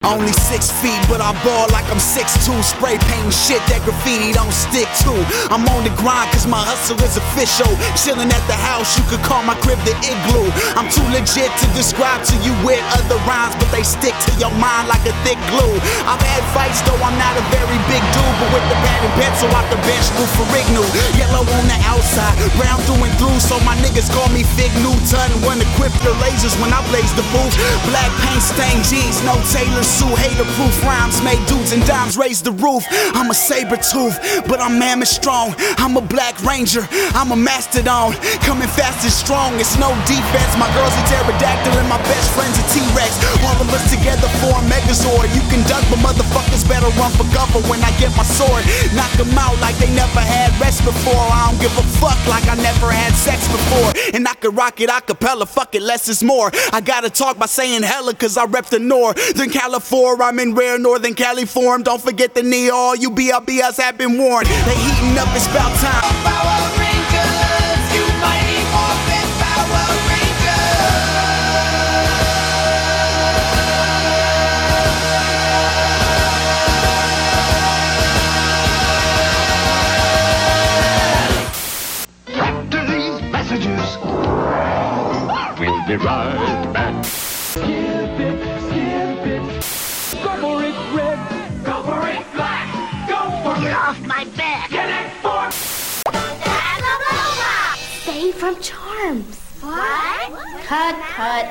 Only 6 feet, but I ball like I'm 6'2". Spray painting shit that graffiti don't stick to. I'm on the grind cause my hustle is official. Chillin' at the house, you could call my crib the igloo. I'm too legit to describe to you with other rhymes, but they stick to your mind like a thick glue. I've had fights though I'm not a very big dude, but with the pad and pencil out the bench through Ferrigno. Yellow on the outside, brown through and through, so my niggas call me Fig Newton. When equipped the lasers when I blaze the booth. Black paint stained jeans, no Taylor suit, hater proof rhymes made dudes and dimes raise the roof. I'm a saber tooth, but I'm mammoth strong. I'm a black ranger, I'm a mastodon, coming fast and strong. It's no defense. My girl's a pterodactyl and my best friend's a T-Rex. All of us together form Megazord. You can duck, but motherfuckers better run for cover when I get my sword. Knock them out like they never had rest before. I don't give a fuck like I never had sex before. And I could rock it a cappella, fuck it, less is more. I gotta talk by saying hella cause I rep the Northern California. I'm in rare Northern Cali form. Don't forget the knee, all you BLBs have been warned. They heating up, it's about time. Power Rangers, you mighty morphin Power Rangers. After these messages, we'll be right back. Skip it, go for it red, Go for it, black. Go for Get off my back! Get it for Save from Charms. Cut.